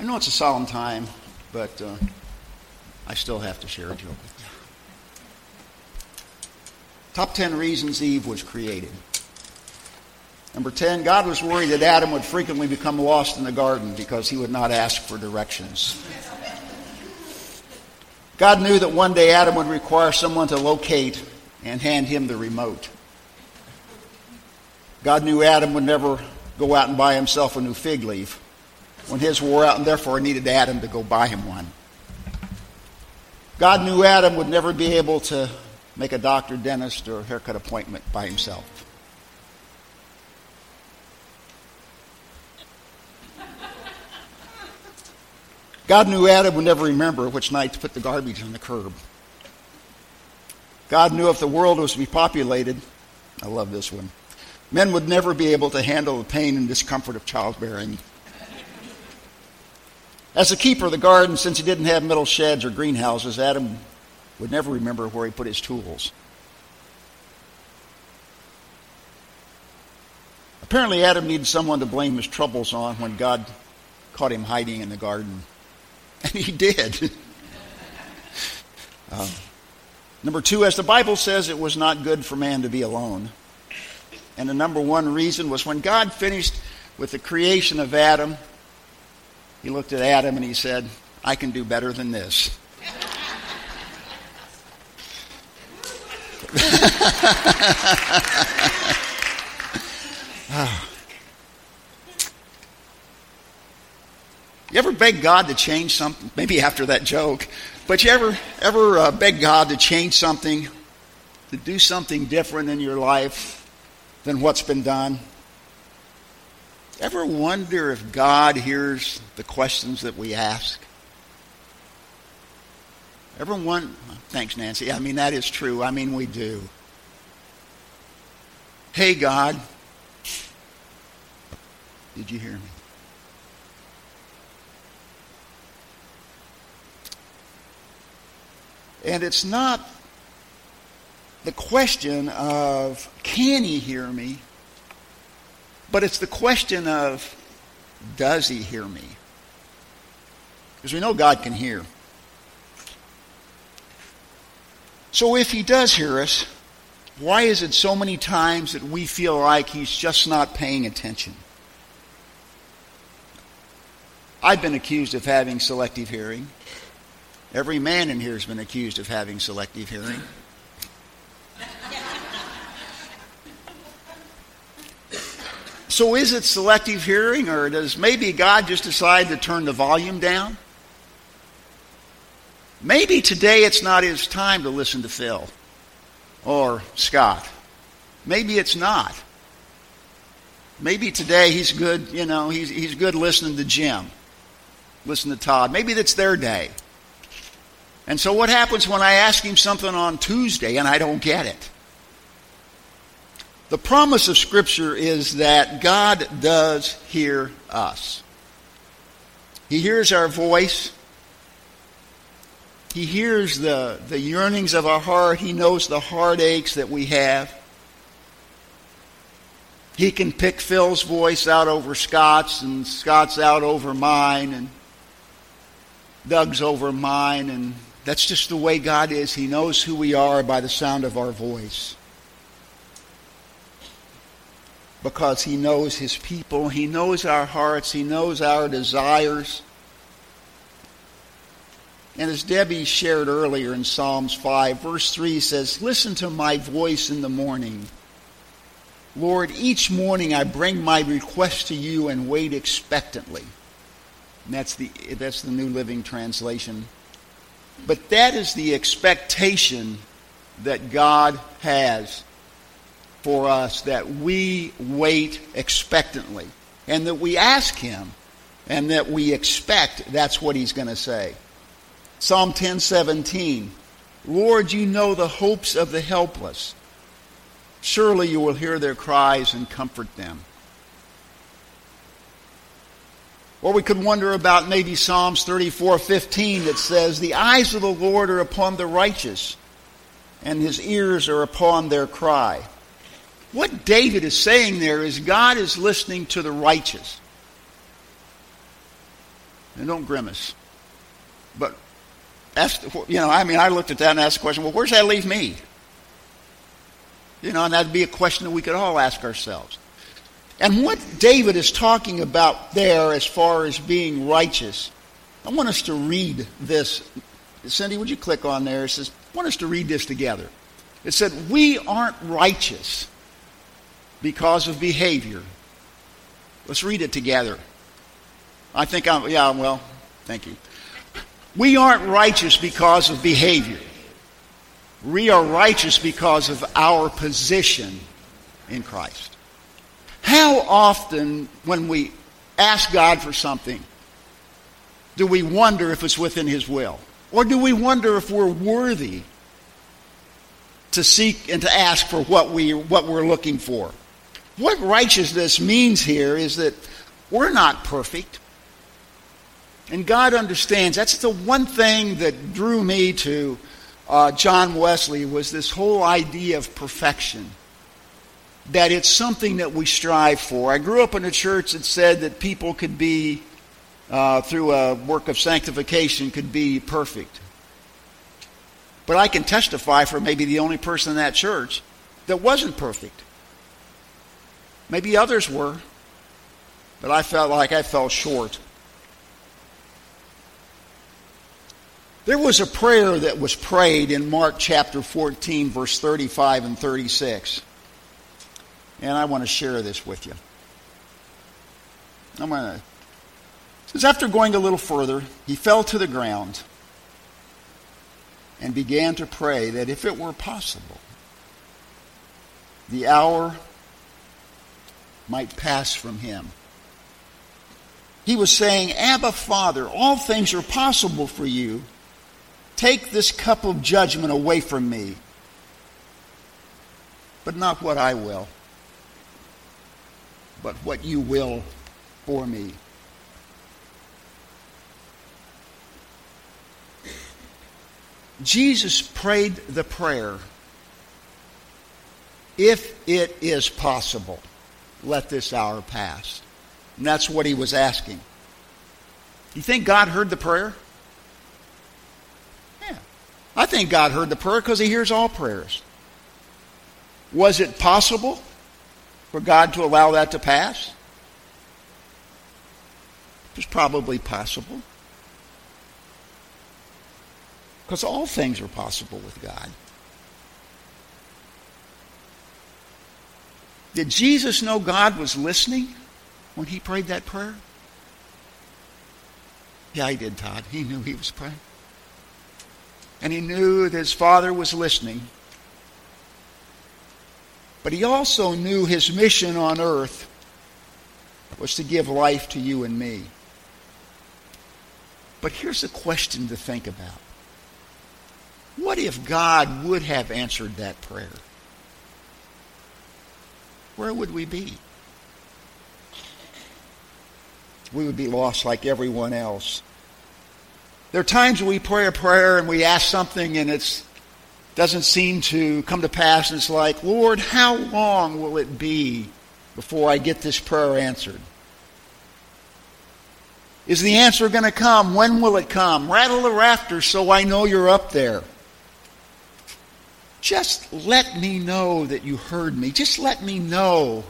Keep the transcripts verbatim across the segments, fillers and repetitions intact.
I know it's a solemn time, but uh, I still have to share a joke with you. Top ten reasons Eve was created. Number ten, God was worried that Adam would frequently become lost in the garden because he would not ask for directions. God knew that one day Adam would require someone to locate and hand him the remote. God knew Adam would never go out and buy himself a new fig leaf when his wore out, and therefore needed Adam to go buy him one. God knew Adam would never be able to make a doctor, dentist, or haircut appointment by himself. God knew Adam would never remember which night to put the garbage on the curb. God knew if the world was to be populated, I love this one, men would never be able to handle the pain and discomfort of childbearing. As the keeper of the garden, since he didn't have metal sheds or greenhouses, Adam would never remember where he put his tools. Apparently, Adam needed someone to blame his troubles on when God caught him hiding in the garden. And he did. um, number two, as the Bible says, it was not good for man to be alone. And the number one reason was when God finished with the creation of Adam, he looked at Adam and he said, I can do better than this. You ever beg God to change something? Maybe after that joke. But you ever ever uh, beg God to change something, to do something different in your life than what's been done? Ever wonder if God hears the questions that we ask? Ever wonder? Thanks, Nancy. I mean, that is true. I mean, we do. Hey, God. Did you hear me? And it's not the question of, can he hear me? But it's the question of, does he hear me? Because we know God can hear. So if he does hear us, why is it so many times that we feel like he's just not paying attention? I've been accused of having selective hearing. Every man in here has been accused of having selective hearing. So is it selective hearing, or does maybe God just decide to turn the volume down? Maybe today it's not his time to listen to Phil or Scott. Maybe it's not. Maybe today he's good, you know, he's, he's good listening to Jim, listen to Todd. Maybe that's their day. And so what happens when I ask him something on Tuesday and I don't get it? The promise of Scripture is that God does hear us. He hears our voice. He hears the, the yearnings of our heart. He knows the heartaches that we have. He can pick Phil's voice out over Scott's, and Scott's out over mine, and Doug's over mine, and that's just the way God is. He knows who we are by the sound of our voice. Because he knows his people. He knows our hearts. He knows our desires. And as Debbie shared earlier in Psalms five, verse three says, listen to my voice in the morning. Lord, each morning I bring my request to you and wait expectantly. And that's the, that's the New Living Translation. But that is the expectation that God has for us, that we wait expectantly, and that we ask him, and that we expect that's what he's going to say. Psalm ten seventeen, Lord, you know the hopes of the helpless. Surely you will hear their cries and comfort them. Or we could wonder about maybe Psalms thirty-four fifteen that says, the eyes of the Lord are upon the righteous, and his ears are upon their cry. What David is saying there is God is listening to the righteous. And don't grimace. But, ask, you know, I mean, I looked at that and asked the question, well, where does that leave me? You know, and that'd be a question that we could all ask ourselves. And what David is talking about there as far as being righteous, I want us to read this. Cindy, would you click on there? It says, I want us to read this together. It said, we aren't righteous because of behavior. Let's read it together. I think I'm, yeah, well, thank you. We aren't righteous because of behavior. We are righteous because of our position in Christ. How often when we ask God for something, do we wonder if it's within His will? Or do we wonder if we're worthy to seek and to ask for what, we, what we're looking for? What righteousness means here is that we're not perfect. And God understands. That's the one thing that drew me to uh, John Wesley, was this whole idea of perfection. That it's something that we strive for. I grew up in a church that said that people could be, uh, through a work of sanctification, could be perfect. But I can testify for maybe the only person in that church that wasn't perfect. Maybe others were, but I felt like I fell short. There was a prayer that was prayed in Mark chapter fourteen, verse thirty-five and thirty-six. And I want to share this with you. I'm going to. It says, after going a little further, he fell to the ground and began to pray that if it were possible, the hour might pass from him. He was saying, Abba, Father, all things are possible for you. Take this cup of judgment away from me, but not what I will, but what you will for me. Jesus prayed the prayer, if it is possible, let this hour pass. And that's what he was asking. You think God heard the prayer? Yeah. I think God heard the prayer because he hears all prayers. Was it possible for God to allow that to pass? It was probably possible. Because all things are possible with God. Did Jesus know God was listening when he prayed that prayer? Yeah, he did, Todd. He knew he was praying. And he knew that his Father was listening. But he also knew his mission on earth was to give life to you and me. But here's a question to think about. What if God would have answered that prayer? Where would we be? We would be lost like everyone else. There are times when we pray a prayer and we ask something and it doesn't seem to come to pass, and it's like, Lord, how long will it be before I get this prayer answered? Is the answer going to come? When will it come? Rattle the rafters so I know you're up there. Just let me know that you heard me. Just let me know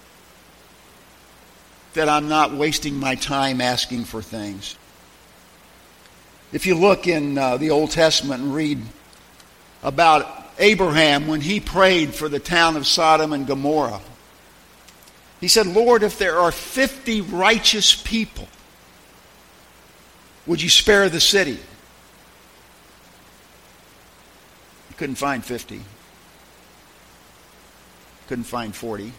that I'm not wasting my time asking for things. If you look in uh, the Old Testament and read about Abraham when he prayed for the town of Sodom and Gomorrah, he said, Lord, if there are fifty righteous people, would you spare the city? Couldn't find fifty. Couldn't find forty.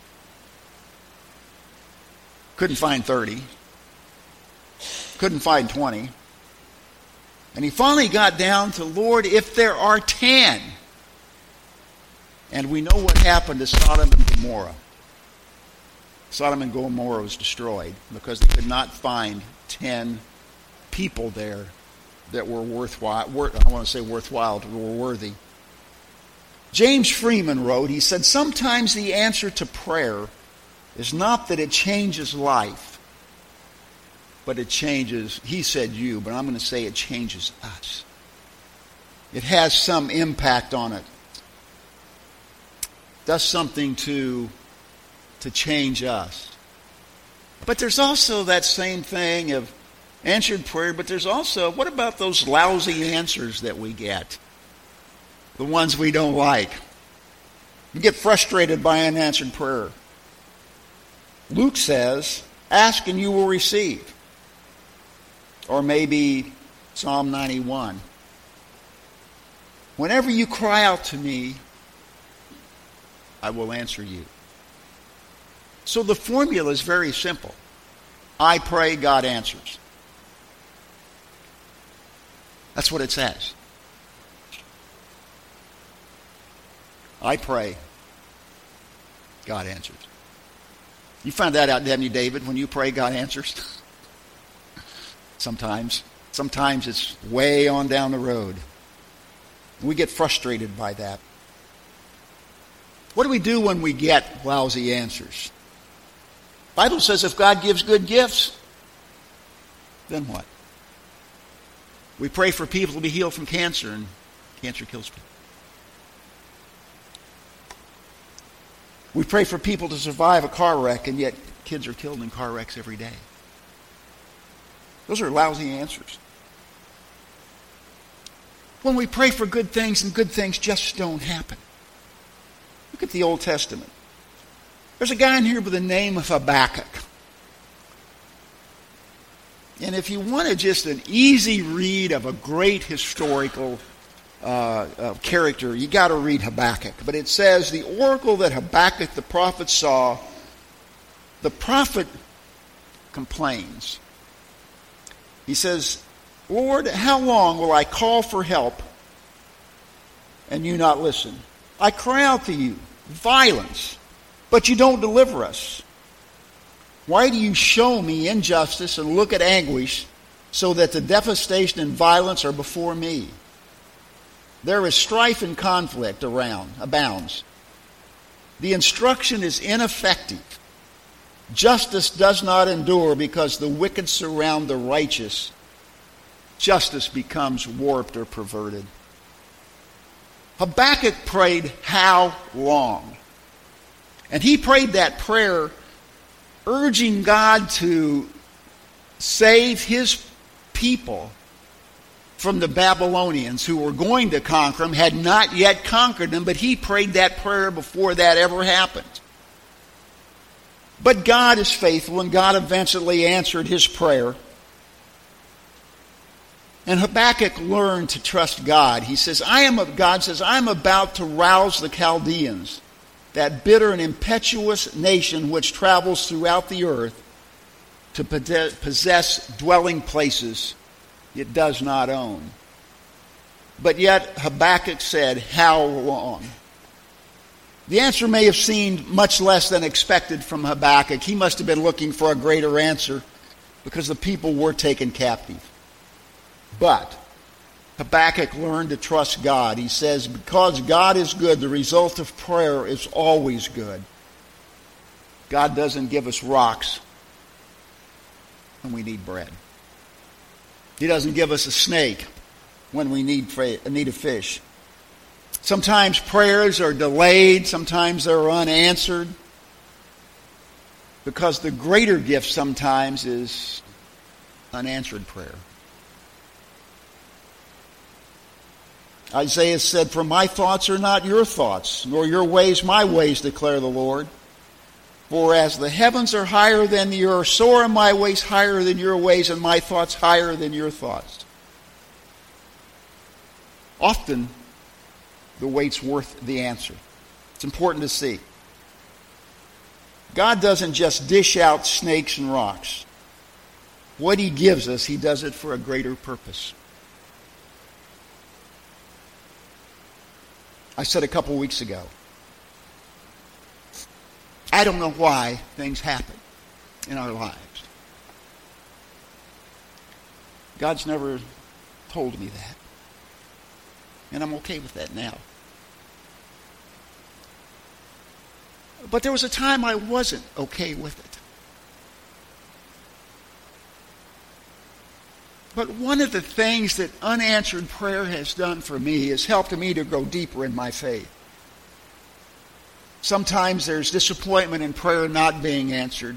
Couldn't find thirty. Couldn't find twenty. And he finally got down to, Lord, if there are ten. And we know what happened to Sodom and Gomorrah. Sodom and Gomorrah was destroyed because they could not find ten people there that were worthwhile. I want to say worthwhile, that were worthy. James Freeman wrote, he said, sometimes the answer to prayer is not that it changes life, but it changes, he said you, but I'm going to say it changes us. It has some impact on it. Does something to, to change us. But there's also that same thing of answered prayer, but there's also, what about those lousy answers that we get? The ones we don't like. We get frustrated by unanswered prayer. Luke says, ask and you will receive. Or maybe Psalm ninety-one. Whenever you cry out to me, I will answer you. So the formula is very simple. I pray, God answers. That's what it says. I pray, God answers. You found that out, didn't you, David? When you pray, God answers? Sometimes. Sometimes it's way on down the road. We get frustrated by that. What do we do when we get lousy answers? The Bible says if God gives good gifts, then what? We pray for people to be healed from cancer, and cancer kills people. We pray for people to survive a car wreck, and yet kids are killed in car wrecks every day. Those are lousy answers. When we pray for good things, and good things just don't happen. Look at the Old Testament. There's a guy in here with the name of Habakkuk. And if you wanted just an easy read of a great historical uh, uh, character, you got to read Habakkuk. But it says, the oracle that Habakkuk the prophet saw, the prophet complains. He says, Lord, how long will I call for help and you not listen? I cry out to you, violence, but you don't deliver us. Why do you show me injustice and look at anguish so that the devastation and violence are before me? There is strife and conflict around, abounds. The instruction is ineffective. Justice does not endure because the wicked surround the righteous. Justice becomes warped or perverted. Habakkuk prayed, how long? And he prayed that prayer urging God to save his people from the Babylonians who were going to conquer them, had not yet conquered them, but he prayed that prayer before that ever happened. But God is faithful, and God eventually answered his prayer. And Habakkuk learned to trust God. He says, I am, God says, I am about to rouse the Chaldeans, that bitter and impetuous nation which travels throughout the earth to possess dwelling places it does not own. But yet Habakkuk said, how long? The answer may have seemed much less than expected from Habakkuk. He must have been looking for a greater answer because the people were taken captive. But Habakkuk learned to trust God. He says, because God is good, the result of prayer is always good. God doesn't give us rocks when we need bread. He doesn't give us a snake when we need, need a fish. Sometimes prayers are delayed. Sometimes they're unanswered. Because the greater gift sometimes is unanswered prayer. Isaiah said, for my thoughts are not your thoughts, nor your ways my ways, declare the Lord. For as the heavens are higher than the earth, so are my ways higher than your ways, and my thoughts higher than your thoughts. Often, the wait's worth the answer. It's important to see. God doesn't just dish out snakes and rocks. What he gives us, he does it for a greater purpose. I said a couple weeks ago, I don't know why things happen in our lives. God's never told me that. And I'm okay with that now. But there was a time I wasn't okay with it. But one of the things that unanswered prayer has done for me is helped me to grow deeper in my faith. Sometimes there's disappointment in prayer not being answered.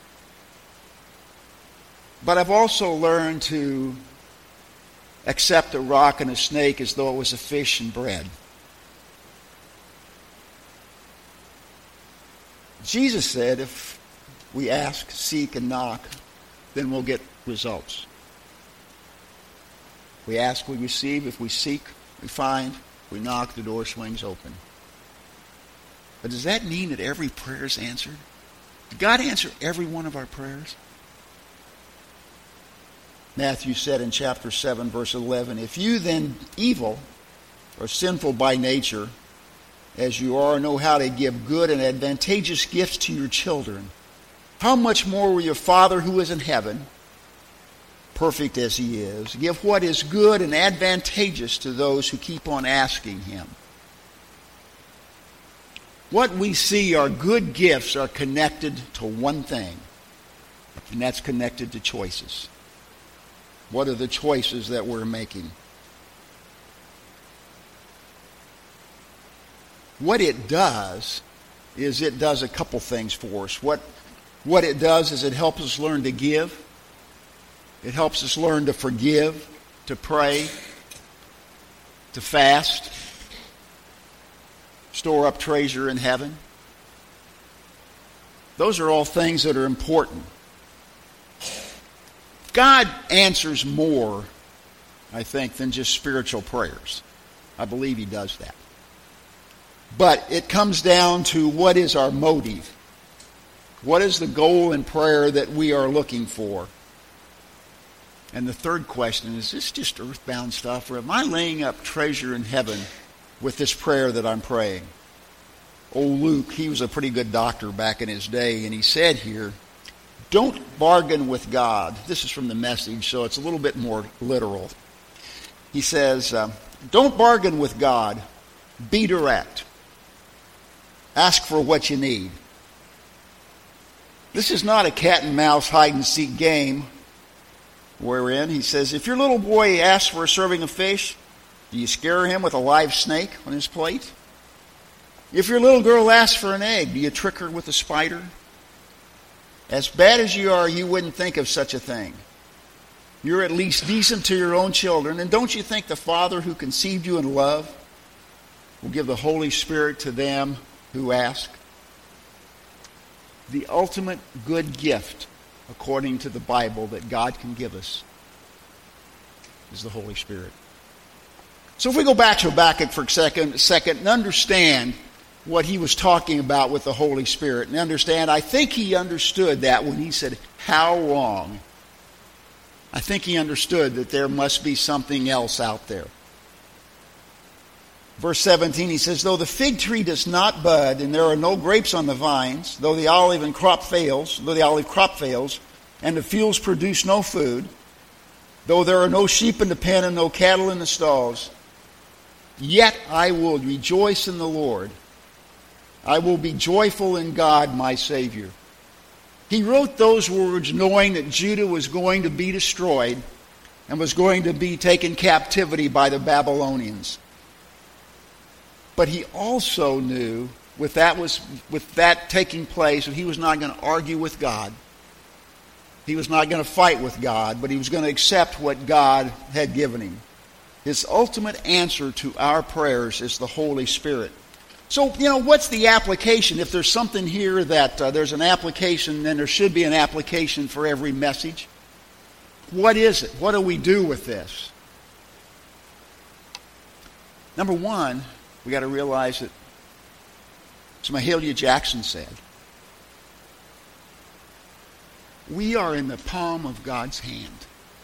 But I've also learned to accept a rock and a snake as though it was a fish and bread. Jesus said if we ask, seek, and knock, then we'll get results. We ask, we receive. If we seek, we find. If we knock, the door swings open. But does that mean that every prayer is answered? Did God answer every one of our prayers? Matthew said in chapter seven, verse eleven, if you then, evil or sinful by nature, as you are, know how to give good and advantageous gifts to your children, how much more will your Father who is in heaven, perfect as he is, give what is good and advantageous to those who keep on asking him. What we see are good gifts are connected to one thing, and that's connected to choices. What are the choices that we're making? What it does is it does a couple things for us. What, what it does is it helps us learn to give. It helps us learn to forgive, to pray, to fast, store up treasure in heaven. Those are all things that are important. God answers more, I think, than just spiritual prayers. I believe he does that. But it comes down to what is our motive. What is the goal in prayer that we are looking for? And the third question is, is this just earthbound stuff, or am I laying up treasure in heaven with this prayer that I'm praying? Old Luke, he was a pretty good doctor back in his day, and he said here, don't bargain with God. This is from the Message, so it's a little bit more literal. He says, uh, don't bargain with God. Be direct. Ask for what you need. This is not a cat and mouse hide and seek game wherein he says, if your little boy asks for a serving of fish, do you scare him with a live snake on his plate? If your little girl asks for an egg, do you trick her with a spider? As bad as you are, you wouldn't think of such a thing. You're at least decent to your own children, and don't you think the Father who conceived you in love will give the Holy Spirit to them who ask? The ultimate good gift, according to the Bible, that God can give us is the Holy Spirit. So if we go back to Habakkuk for a second, second and understand what he was talking about with the Holy Spirit, and understand, I think he understood that when he said, how long? I think he understood that there must be something else out there. Verse seventeen, he says, though the fig tree does not bud, and there are no grapes on the vines, though the olive and crop fails, though the olive crop fails, and the fields produce no food, though there are no sheep in the pen and no cattle in the stalls, yet I will rejoice in the Lord. I will be joyful in God, my Savior. He wrote those words knowing that Judah was going to be destroyed and was going to be taken captivity by the Babylonians. But he also knew, with that was with that taking place, that he was not going to argue with God. He was not going to fight with God, but he was going to accept what God had given him. His ultimate answer to our prayers is the Holy Spirit. So, you know, what's the application? If there's something here that uh, there's an application, then there should be an application for every message. What is it? What do we do with this? Number one, we got to realize that, as Mahalia Jackson said, we are in the palm of God's hand.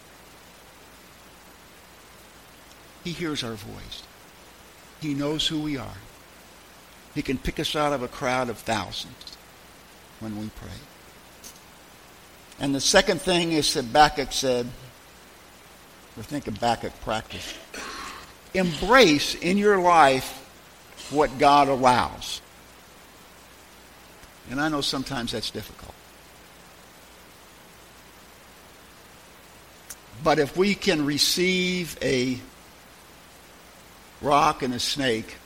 He hears our voice. He knows who we are. He can pick us out of a crowd of thousands when we pray. And the second thing is that Habakkuk said, or think Habakkuk practice, embrace in your life what God allows. And I know sometimes that's difficult. but if we can receive a rock and a snake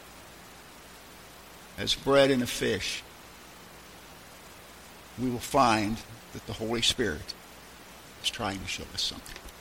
as bread and a fish, we will find that the Holy Spirit is trying to show us something.